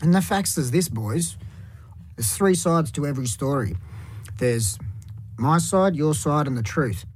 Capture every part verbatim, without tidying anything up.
And the facts is this, boys. There's three sides to every story. There's my side, your side, and the truth.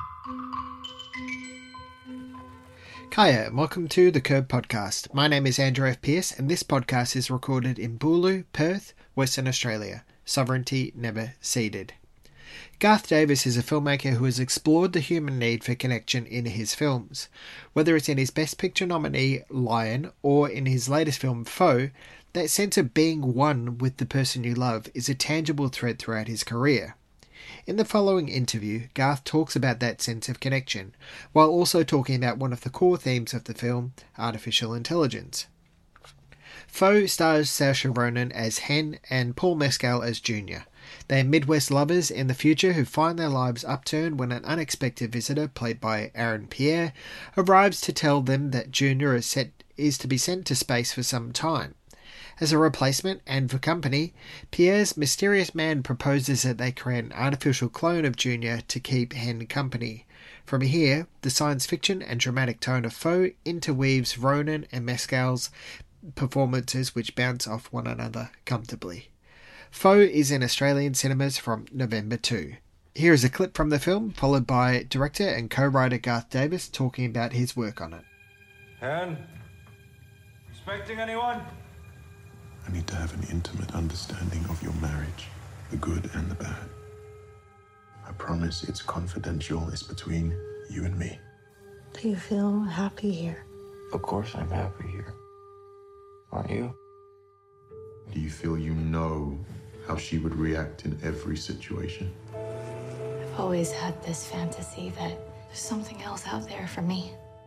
Kaya, and welcome to the Curb Podcast. My name is Andrew F. Pearce, and this podcast is recorded in Booloo, Perth, Western Australia. Sovereignty never ceded. Garth Davis is a filmmaker who has explored the human need for connection in his films. Whether it's in his Best Picture nominee, Lion, or in his latest film, Foe, that sense of being one with the person you love is a tangible thread throughout his career. In the following interview, Garth talks about that sense of connection, while also talking about one of the core themes of the film, artificial intelligence. Foe stars Saoirse Ronan as Hen and Paul Mescal as Junior. They are Midwest lovers in the future who find their lives upturned when an unexpected visitor, played by Aaron Pierre, arrives to tell them that Junior is, set, is to be sent to space for some time. As a replacement, and for company, Pierre's mysterious man proposes that they create an artificial clone of Junior to keep Hen company. From here, the science fiction and dramatic tone of Foe interweaves Ronan and Mescal's performances which bounce off one another comfortably. Foe is in Australian cinemas from November second. Here is a clip from the film, followed by director and co-writer Garth Davis talking about his work on it. Hen? Expecting anyone? I need to have an intimate understanding of your marriage, the good and the bad. I promise it's confidential. It's between you and me. Do you feel happy here? Of course I'm happy here. Aren't you? Do you feel you know how she would react in every situation? I've always had this fantasy that there's something else out there for me.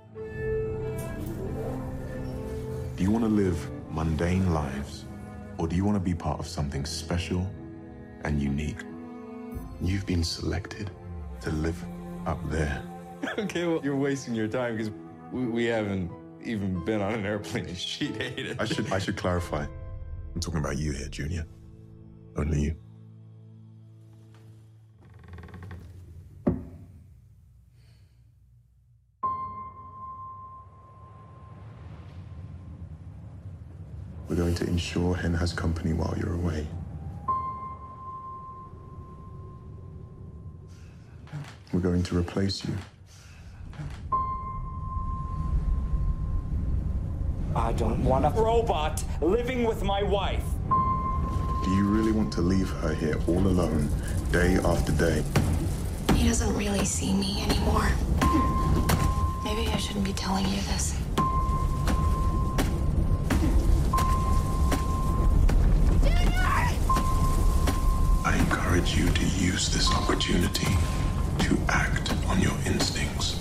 Do you want to live mundane lives, or do you want to be part of something special and unique? You've been selected to live up there. Okay, well, you're wasting your time because we, we haven't even been on an airplane and she hated. I should I should clarify. I'm talking about you here, Junior. Only you. We're going to ensure Hen has company while you're away. We're going to replace you. I don't want a robot living with my wife. Do you really want to leave her here all alone, day after day? He doesn't really see me anymore. Maybe I shouldn't be telling you this. I encourage you to use this opportunity to act on your instincts.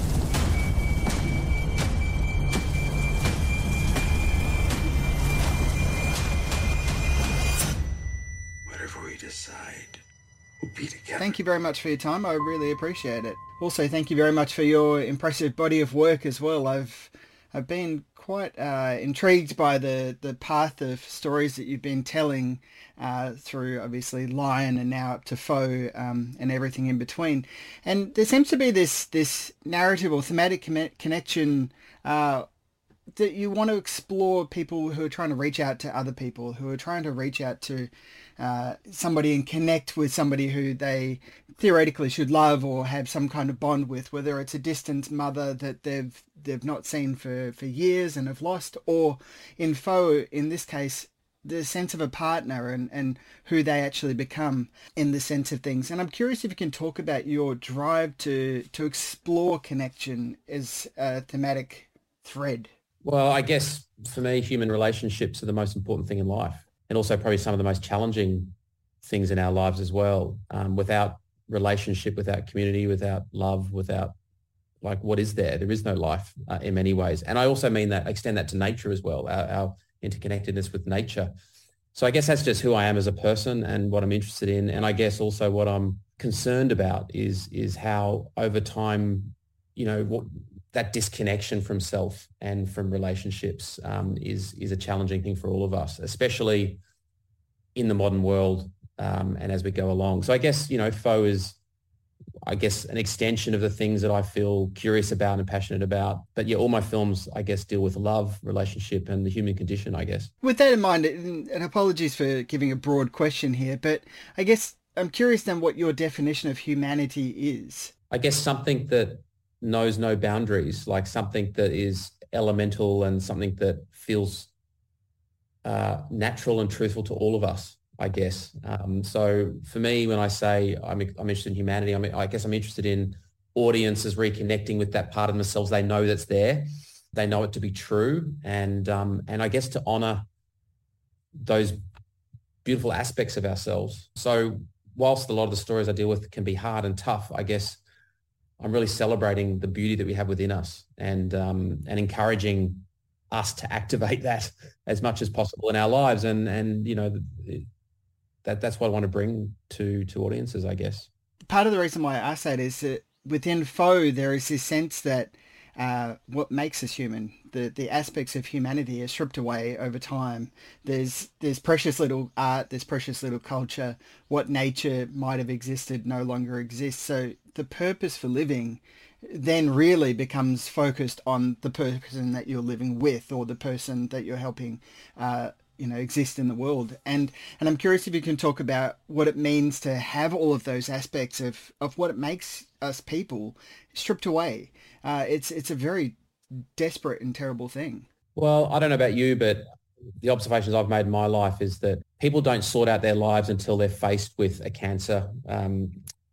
Whatever we decide, we'll be together. Thank you very much for your time. I really appreciate it. Also, thank you very much for your impressive body of work as well. I've I've been quite uh, intrigued by the, the path of stories that you've been telling uh, through, obviously, Lion and now up to Foe um, and everything in between. And there seems to be this this narrative or thematic con- connection uh, that you want to explore people who are trying to reach out to other people, who are trying to reach out to uh, somebody and connect with somebody who they theoretically should love or have some kind of bond with, whether it's a distant mother that they've they've not seen for, for years and have lost, or in Foe, in this case, the sense of a partner and, and who they actually become in the sense of things. And I'm curious if you can talk about your drive to, to explore connection as a thematic thread. Well, I guess for me, human relationships are the most important thing in life, and also probably some of the most challenging things in our lives as well. Um, without relationship, without community, without love, without like what is there? There is no life uh, in many ways. And I also mean that, extend that to nature as well, our, our interconnectedness with nature. So I guess that's just who I am as a person and what I'm interested in. And I guess also what I'm concerned about is is how over time, you know, what, that disconnection from self and from relationships um, is is a challenging thing for all of us, especially in the modern world um, and as we go along. So I guess, you know, Foe is I guess, an extension of the things that I feel curious about and passionate about. But yeah, all my films, I guess, deal with love, relationship, and the human condition, I guess. With that in mind, and apologies for giving a broad question here, but I guess I'm curious then what your definition of humanity is. I guess something that knows no boundaries, like something that is elemental and something that feels uh, natural and truthful to all of us, I guess. Um, so for me, when I say I'm, I'm interested in humanity, I mean, I guess I'm interested in audiences reconnecting with that part of themselves they know that's there. They know it to be true. And, um, and I guess to honor those beautiful aspects of ourselves. So whilst a lot of the stories I deal with can be hard and tough, I guess I'm really celebrating the beauty that we have within us and, um, and encouraging us to activate that as much as possible in our lives. And, and, you know, that that's what I want to bring to, to audiences, I guess. Part of the reason why I ask that is that within Foe, there is this sense that uh, what makes us human, the, the aspects of humanity are stripped away over time. There's, there's precious little art, there's precious little culture. What nature might have existed no longer exists. So the purpose for living then really becomes focused on the person that you're living with or the person that you're helping uh, you know, exist in the world. And and I'm curious if you can talk about what it means to have all of those aspects of, of what it makes us people stripped away. Uh, it's it's a very desperate and terrible thing. Well, I don't know about you, but the observations I've made in my life is that people don't sort out their lives until they're faced with a cancer um,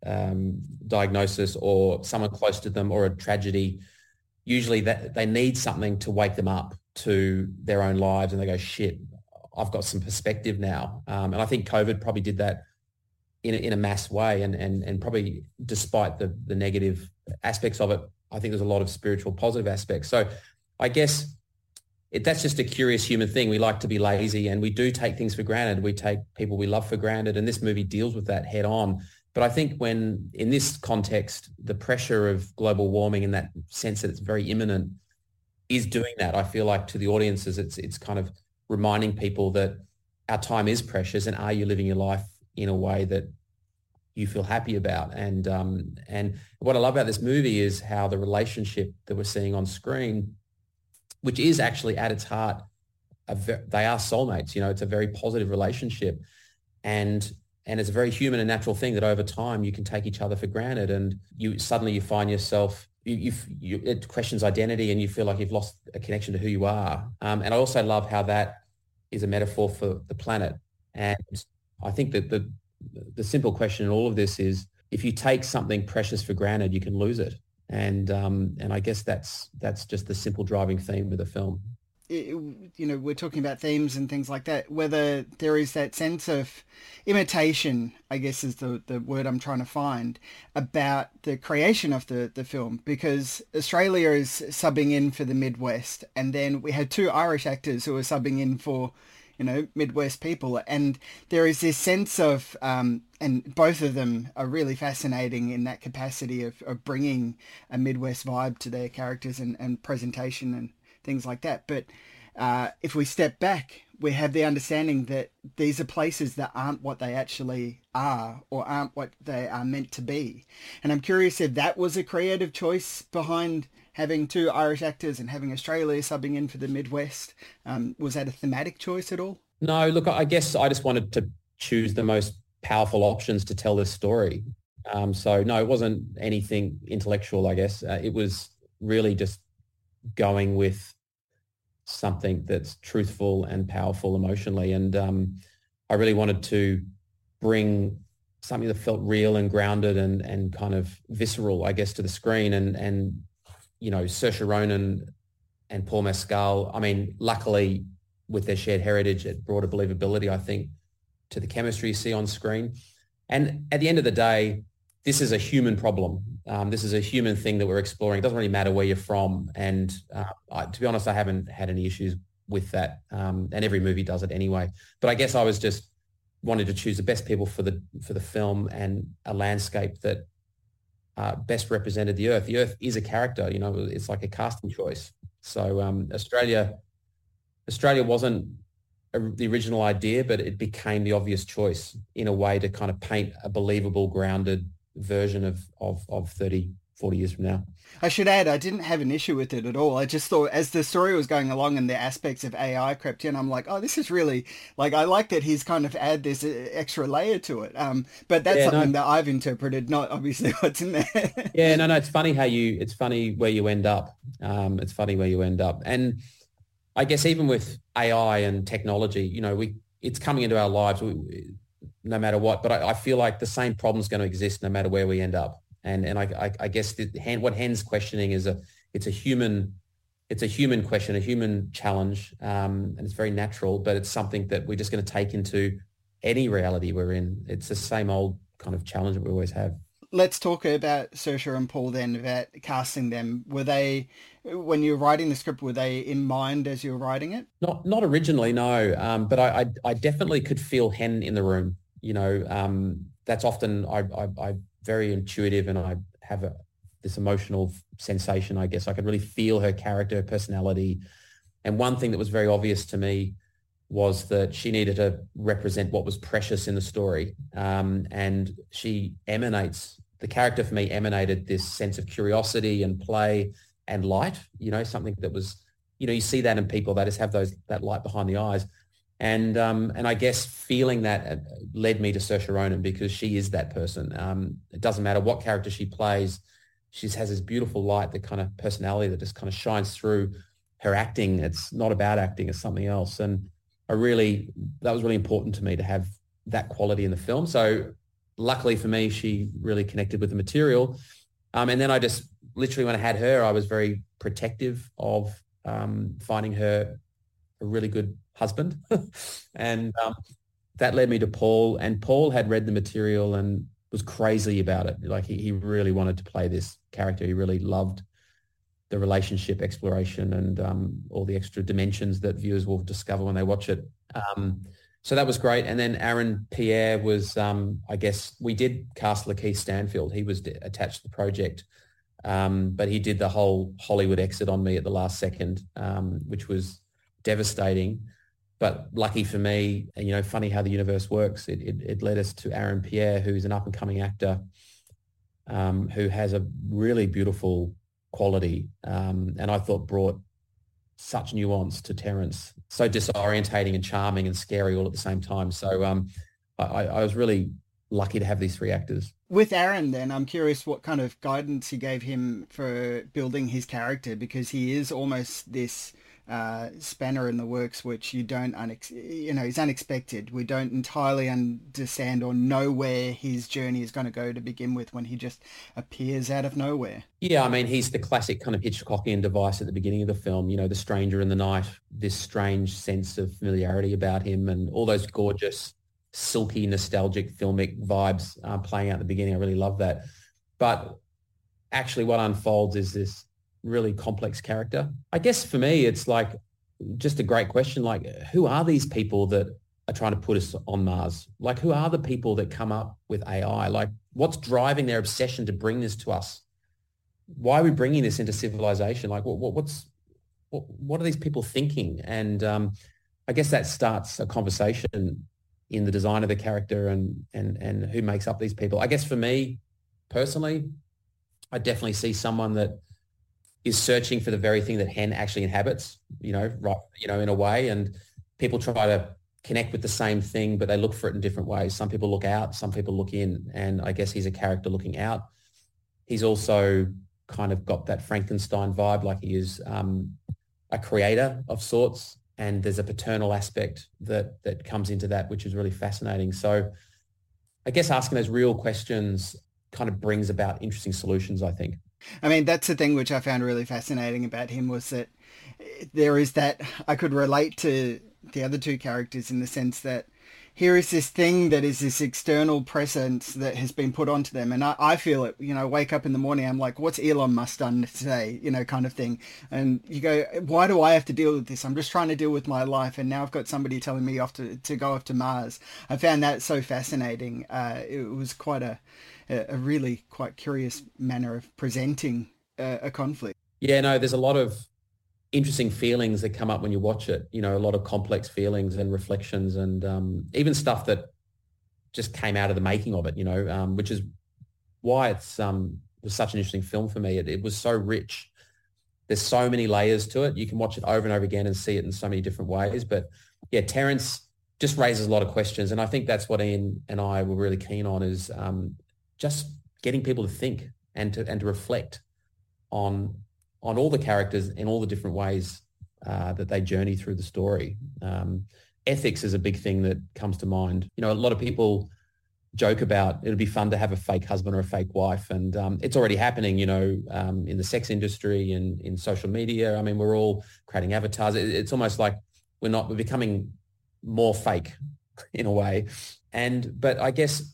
um, diagnosis or someone close to them or a tragedy. Usually that they need something to wake them up to their own lives and they go, shit, I've got some perspective now. Um, and I think COVID probably did that in a, in a mass way. And, and, and probably despite the, the negative aspects of it, I think there's a lot of spiritual positive aspects. So I guess it, that's just a curious human thing. We like to be lazy and we do take things for granted. We take people we love for granted. And this movie deals with that head on. But I think when in this context, the pressure of global warming in that sense that it's very imminent is doing that. I feel like to the audiences, it's it's kind of reminding people that our time is precious and are you living your life in a way that you feel happy about? And um, and what I love about this movie is how the relationship that we're seeing on screen, which is actually at its heart, a ve- they are soulmates. You know, it's a very positive relationship. And and it's a very human and natural thing that over time you can take each other for granted and you suddenly you find yourself, you, you, you it questions identity and you feel like you've lost a connection to who you are. Um, and I also love how that is a metaphor for the planet. And I think that the the simple question in all of this is if you take something precious for granted, you can lose it. And um, and I guess that's that's just the simple driving theme of the film. It, you know, we're talking about themes and things like that, whether there is that sense of imitation, I guess is the, the word I'm trying to find, about the creation of the, the film, because Australia is subbing in for the Midwest, and then we had two Irish actors who were subbing in for, you know, Midwest people, and there is this sense of, um, and both of them are really fascinating in that capacity of, of bringing a Midwest vibe to their characters and, and presentation and things like that. But uh, if we step back, we have the understanding that these are places that aren't what they actually are or aren't what they are meant to be. And I'm curious if that was a creative choice behind having two Irish actors and having Australia subbing in for the Midwest. Um, was that a thematic choice at all? No, look, I guess I just wanted to choose the most powerful options to tell this story. Um, so no, it wasn't anything intellectual, I guess. Uh, it was really just going with something that's truthful and powerful emotionally. And um, I really wanted to bring something that felt real and grounded and, and kind of visceral, I guess, to the screen. And, and you know, Saoirse Ronan and Paul Mescal, I mean, luckily with their shared heritage, it brought a believability, I think, to the chemistry you see on screen. And at the end of the day, this is a human problem. Um, this is a human thing that we're exploring. It doesn't really matter where you're from. And uh, I, to be honest, I haven't had any issues with that. Um, and every movie does it anyway. But I guess I was just wanted to choose the best people for the for the film and a landscape that uh, best represented the Earth. The Earth is a character. You know, it's like a casting choice. So um, Australia, Australia wasn't a, the original idea, but it became the obvious choice in a way to kind of paint a believable, grounded version of, of, of thirty, forty years from now. I should add, I didn't have an issue with it at all. I just thought as the story was going along and the aspects of A I crept in, I'm like, oh, this is really, like, I like that he's kind of add this extra layer to it. Um, but that's yeah, something no. that I've interpreted, not obviously what's in there. yeah, no, no, it's funny how you, it's funny where you end up. Um, it's funny where you end up. And I guess even with A I and technology, you know, we it's coming into our lives we, no matter what, but I, I feel like the same problem's going to exist no matter where we end up. And and I, I, I guess the, what Hen's questioning is a it's a human it's a human question, a human challenge, um, and it's very natural. But it's something that we're just going to take into any reality we're in. It's the same old kind of challenge that we always have. Let's talk about Saoirse and Paul then, about casting them. Were they, when you were writing the script, were they in mind as you were writing it? Not not originally, no. Um, but I, I I definitely could feel Hen in the room. You know, um, that's often I I. I very intuitive, and I have a, this emotional sensation, I guess. I could really feel her character, her personality. And one thing that was very obvious to me was that she needed to represent what was precious in the story. Um, and she emanates, the character for me emanated this sense of curiosity and play and light, you know, something that was, you know, you see that in people, they just have those, that light behind the eyes. And um, and I guess feeling that led me to Saoirse Ronan, because she is that person. Um, it doesn't matter what character she plays. She just has this beautiful light, the kind of personality that just kind of shines through her acting. It's not about acting, it's something else. And I really, that was really important to me to have that quality in the film. So luckily for me, she really connected with the material. Um, and then I just, literally when I had her, I was very protective of um, finding her a really good husband. and um, that led me to Paul, and Paul had read the material and was crazy about it. Like he, he really wanted to play this character. He really loved the relationship exploration and um, all the extra dimensions that viewers will discover when they watch it. Um, so that was great. And then Aaron Pierre was, um, I guess we did cast Lakeith Stanfield. He was attached to the project, um, but he did the whole Hollywood exit on me at the last second, um, which was devastating. But lucky for me, you know, funny how the universe works. It, it, it led us to Aaron Pierre, who's an up-and-coming actor um, who has a really beautiful quality, um, and I thought brought such nuance to Terence, so disorientating and charming and scary all at the same time. So um, I, I was really lucky to have these three actors. With Aaron, then, I'm curious what kind of guidance you gave him for building his character, because he is almost this uh, spanner in the works, which you don't, unex- you know, is unexpected. We don't entirely understand or know where his journey is going to go to begin with when he just appears out of nowhere. Yeah, I mean, he's the classic kind of Hitchcockian device at the beginning of the film, you know, the stranger in the night, this strange sense of familiarity about him and all those gorgeous, silky, nostalgic, filmic vibes uh, playing out at the beginning. I really love that. But actually what unfolds is this really complex character. I guess for me, it's like just a great question. Like, who are these people that are trying to put us on Mars? Like, who are the people that come up with A I? Like, what's driving their obsession to bring this to us? Why are we bringing this into civilization? Like, what, what what's what, what are these people thinking? And um, I guess that starts a conversation in the design of the character and and and who makes up these people. I guess for me personally, I definitely see someone that is searching for the very thing that Hen actually inhabits, you know, right, you know, in a way. And people try to connect with the same thing, but they look for it in different ways. Some people look out, some people look in. And I guess he's a character looking out. He's also kind of got that Frankenstein vibe, like he is um, a creator of sorts. And there's a paternal aspect that that comes into that, which is really fascinating. So I guess asking those real questions kind of brings about interesting solutions, I think. I mean, that's the thing which I found really fascinating about him, was that there is that, I could relate to the other two characters in the sense that here is this thing that is this external presence that has been put onto them. And I, I feel it, you know, wake up in the morning, I'm like, what's Elon Musk done today? You know, kind of thing. And you go, why do I have to deal with this? I'm just trying to deal with my life. And now I've got somebody telling me off to, to go off to Mars. I found that so fascinating. Uh, it was quite a, a really quite curious manner of presenting a, a conflict. Yeah, no, there's a lot of interesting feelings that come up when you watch it, you know, a lot of complex feelings and reflections and um, even stuff that just came out of the making of it, you know, um, which is why it's um was such an interesting film for me. It, it was so rich. There's so many layers to it. You can watch it over and over again and see it in so many different ways. But yeah, Terrence just raises a lot of questions, and I think that's what Ian and I were really keen on, is um, just getting people to think and to and to reflect on on all the characters in all the different ways uh, that they journey through the story. Um, ethics is a big thing that comes to mind. You know, a lot of people joke about it'd be fun to have a fake husband or a fake wife, and um, it's already happening, you know, um, in the sex industry and in social media. I mean, we're all creating avatars. It, it's almost like we're not, we're becoming more fake in a way. And, but I guess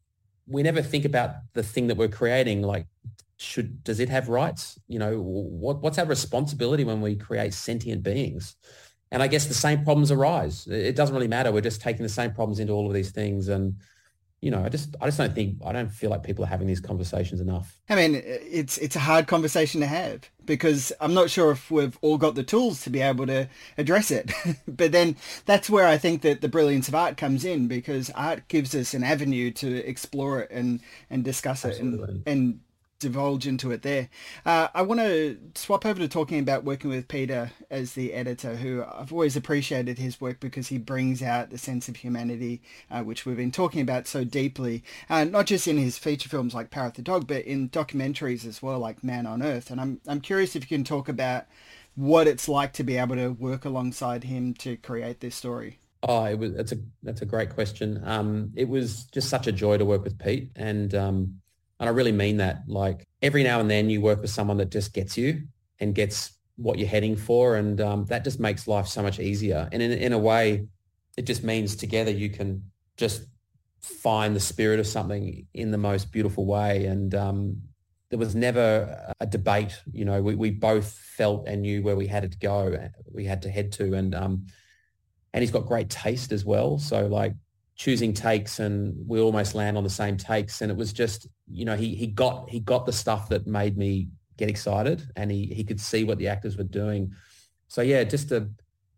we never think about the thing that we're creating, like, should, does it have rights? You know, what, what's our responsibility when we create sentient beings? And I guess the same problems arise. It doesn't really matter. We're just taking the same problems into all of these things. And, you know, I just, I just don't think, I don't feel like people are having these conversations enough. I mean, it's, it's a hard conversation to have, because I'm not sure if we've all got the tools to be able to address it. But then that's where I think that the brilliance of art comes in, because art gives us an avenue to explore it and, and discuss it and, and divulge into it there. Uh, I want to swap over to talking about working with Peter as the editor, who I've always appreciated his work because he brings out the sense of humanity, uh, which we've been talking about so deeply, uh, not just in his feature films like Parrot the Dog, but in documentaries as well, like Man on Earth. And I'm I'm curious if you can talk about what it's like to be able to work alongside him to create this story. Oh, it was, that's a, that's a great question. Um, it was just such a joy to work with Pete, and, um, And I really mean that. Like, every now and then you work with someone that just gets you and gets what you're heading for. And um, that just makes life so much easier. And in, in a way, it just means together you can just find the spirit of something in the most beautiful way. And um, there was never a debate. You know, we, we both felt and knew where we had to go, we had to head to. And, um, and he's got great taste as well. So like, choosing takes, and we almost land on the same takes. And it was just, you know, he he got he got the stuff that made me get excited, and he he could see what the actors were doing. So yeah, just a,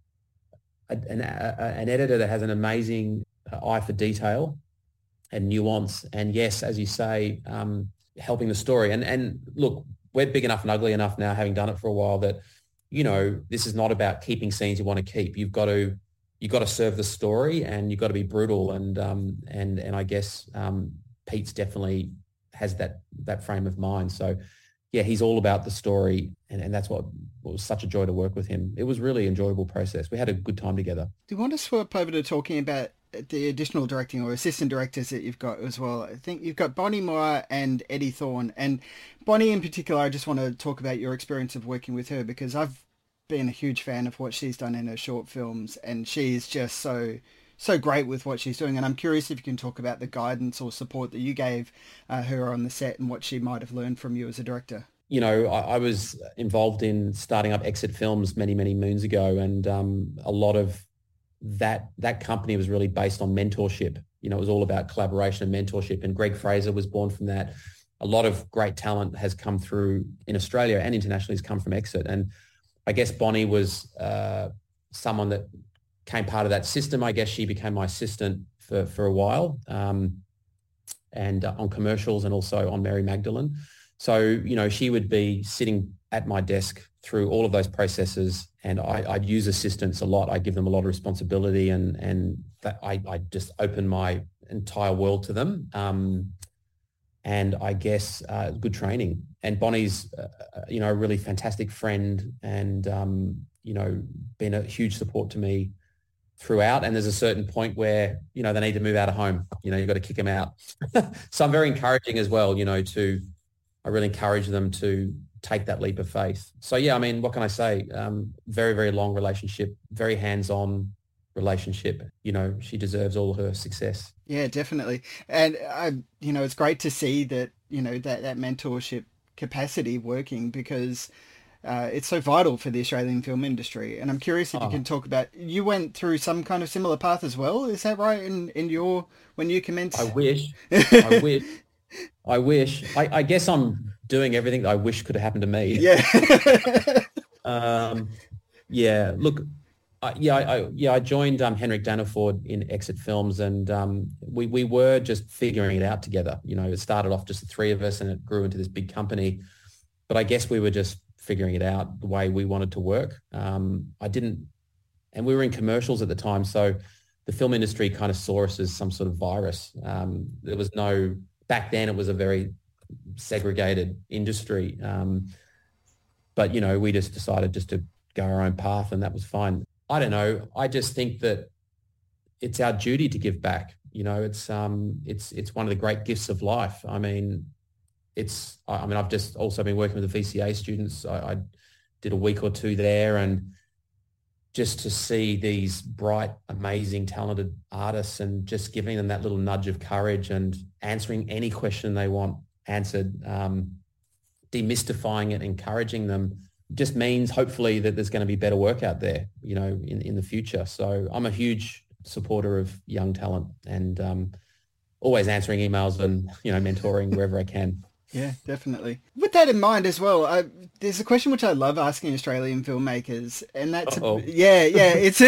a an a, an editor that has an amazing eye for detail and nuance. And yes, as you say, um, helping the story. And and look, we're big enough and ugly enough now, having done it for a while, that, you know, this is not about keeping scenes you want to keep. You've got to You've got to serve the story, and you've got to be brutal. And um, and and I guess um, Pete's definitely has that that frame of mind. So yeah, he's all about the story, and, and that's what, what was such a joy to work with him. It was really enjoyable process. We had a good time together. Do you want to swap over to talking about the additional directing or assistant directors that you've got as well? I think you've got Bonnie Moore and Eddie Thorne. And Bonnie in particular, I just want to talk about your experience of working with her, because I've been a huge fan of what she's done in her short films, and she's just so so great with what she's doing. And I'm curious if you can talk about the guidance or support that you gave uh, her on the set, and what she might have learned from you as a director. You know, I, I was involved in starting up Exit Films many, many moons ago, and um, a lot of that that company was really based on mentorship. You know, it was all about collaboration and mentorship, and Greg Fraser was born from that. A lot of great talent has come through in Australia and internationally has come from Exit. And I guess Bonnie was uh, someone that came part of that system. I guess she became my assistant for, for a while, um, and uh, on commercials, and also on Mary Magdalene. So, you know, she would be sitting at my desk through all of those processes, and I, I'd use assistants a lot. I give them a lot of responsibility, and, and that I, I just open my entire world to them. Um, and I guess uh, good training. And Bonnie's, uh, you know, a really fantastic friend, and, um, you know, been a huge support to me throughout. And there's a certain point where, you know, they need to move out of home. You know, you've got to kick them out. So I'm very encouraging as well, you know, to, I really encourage them to take that leap of faith. So, yeah, I mean, what can I say? Um, very, very long relationship, very hands-on relationship. You know, she deserves all her success. Yeah, definitely. And I, you know, it's great to see that, you know, that, that mentorship capacity working, because uh, it's so vital for the Australian film industry. And I'm curious if oh. you can talk about, you went through some kind of similar path as well. Is that right? In, in your, when you commenced? I wish, I wish, I wish, I, I guess I'm doing everything that I wish could have happened to me. Yeah. um, yeah, look, Uh, yeah, I, I, yeah, I joined um, Henrik Daneford in Exit Films, and um, we we were just figuring it out together. You know, it started off just the three of us, and it grew into this big company. But I guess we were just figuring it out the way we wanted to work. Um, I didn't, and we were in commercials at the time, so the film industry kind of saw us as some sort of virus. Um, there was no back then. It was a very segregated industry, um, but you know, we just decided just to go our own path, and that was fine. I don't know. I just think that it's our duty to give back. You know, it's um, it's it's one of the great gifts of life. I mean, it's. I mean, I've just also been working with the V C A students. I, I did a week or two there, and just to see these bright, amazing, talented artists, and just giving them that little nudge of courage and answering any question they want answered, um, demystifying it, encouraging them, just means hopefully that there's going to be better work out there, you know, in, in the future. So I'm a huge supporter of young talent, and um, always answering emails and, you know, mentoring wherever I can. Yeah, definitely. With that in mind as well, I, there's a question which I love asking Australian filmmakers, and that's, Uh-oh. yeah, yeah, it's,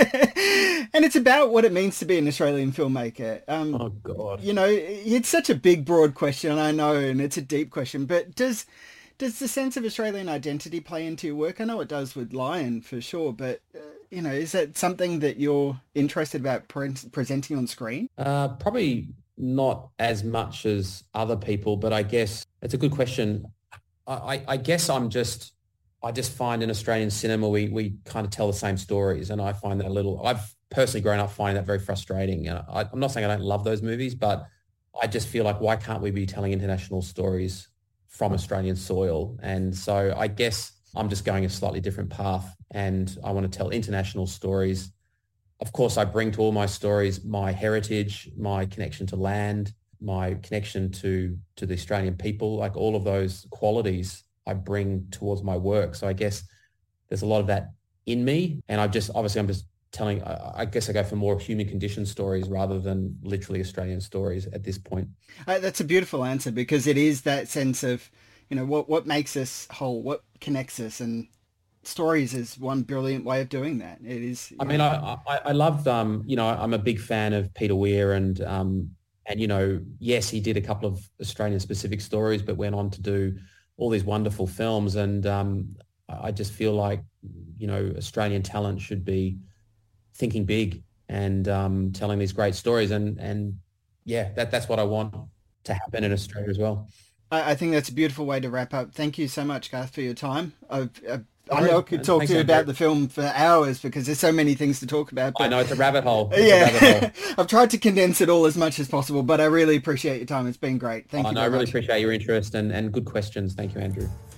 and it's about what it means to be an Australian filmmaker. Um, Oh, God. You know, it's such a big, broad question, I know, and it's a deep question, but does... Does the sense of Australian identity play into your work? I know it does with Lion for sure, but, uh, you know, is that something that you're interested about pre- presenting on screen? Uh, probably not as much as other people, but I guess it's a good question. I, I, I guess I'm just, I just find in Australian cinema, we, we kind of tell the same stories, and I find that a little, I've personally grown up finding that very frustrating. And I, I'm not saying I don't love those movies, but I just feel like, why can't we be telling international stories from Australian soil? And so I guess I'm just going a slightly different path, and I want to tell international stories. Of course, I bring to all my stories my heritage, my connection to land, my connection to, to the Australian people, like all of those qualities I bring towards my work. So I guess there's a lot of that in me. And I just, obviously I'm just telling, I guess I go for more human condition stories rather than literally Australian stories at this point. Uh, that's a beautiful answer, because it is that sense of, you know, what, what makes us whole, what connects us, and stories is one brilliant way of doing that. It is. I mean, I, I, I love, um, you know, I'm a big fan of Peter Weir, and, um, and, you know, yes, he did a couple of Australian specific stories, but went on to do all these wonderful films. And um, I just feel like, you know, Australian talent should be thinking big and um, telling these great stories. And, and yeah, that, that's what I want to happen in Australia as well. I, I think that's a beautiful way to wrap up. Thank you so much, Garth, for your time. I've, I've, I All know I right. could talk Thanks, to you Andrew. about the film for hours, because there's so many things to talk about. But I know, it's a rabbit hole. It's yeah, a rabbit hole. I've tried to condense it all as much as possible, but I really appreciate your time. It's been great. Thank I you know, I very really much. appreciate your interest and, and good questions. Thank you, Andrew.